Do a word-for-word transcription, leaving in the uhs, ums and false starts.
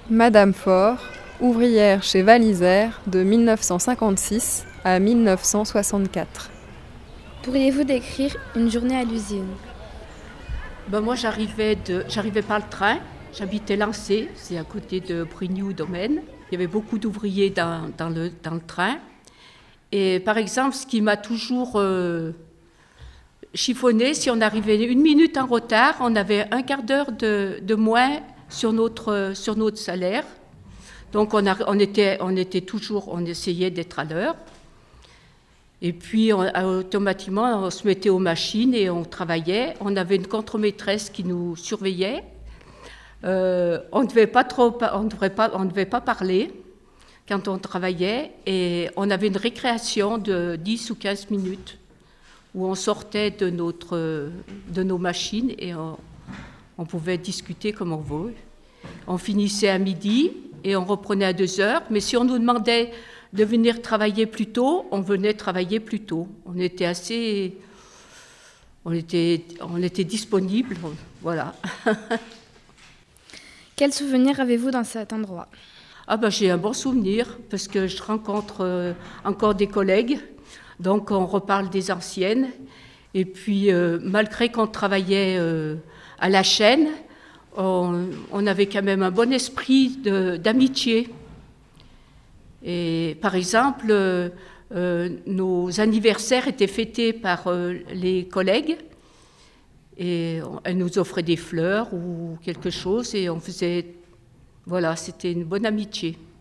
Madame Faure, ouvrière chez Valisère de mille neuf cent cinquante-six à mille neuf cent soixante-quatre. Pourriez-vous décrire une journée à l'usine? Ben moi, j'arrivais de, j'arrivais par le train. J'habitais Lancé, c'est à côté de Brignoux-Domaine. Il y avait beaucoup d'ouvriers dans, dans, le, dans le train. Et par exemple, ce qui m'a toujours euh, chiffonné, si on arrivait une minute en retard, on avait un quart d'heure de, de moins sur notre, sur notre salaire. Donc on, a, on, était, on était toujours, on essayait d'être à l'heure. Et puis on, automatiquement, on se mettait aux machines et on travaillait. On avait une contre-maîtresse qui nous surveillait. Euh, on ne devait pas trop, on ne devait pas, on ne devait pas parler quand on travaillait. Et on avait une récréation de dix ou quinze minutes où on sortait de, notre, de nos machines et on, on pouvait discuter comme on veut. On finissait à midi et on reprenait à deux heures. Mais si on nous demandait de venir travailler plus tôt, on venait travailler plus tôt. On était assez... On était, on était disponible, voilà. Quel souvenir avez-vous dans cet endroit? Ah ben, j'ai un bon souvenir, parce que je rencontre euh, encore des collègues, donc on reparle des anciennes. Et puis, euh, malgré qu'on travaillait euh, à la chaîne, on, on avait quand même un bon esprit de, d'amitié. Et par exemple, euh, euh, nos anniversaires étaient fêtés par euh, les collègues et on, elles nous offraient des fleurs ou quelque chose et on faisait, voilà, c'était une bonne amitié.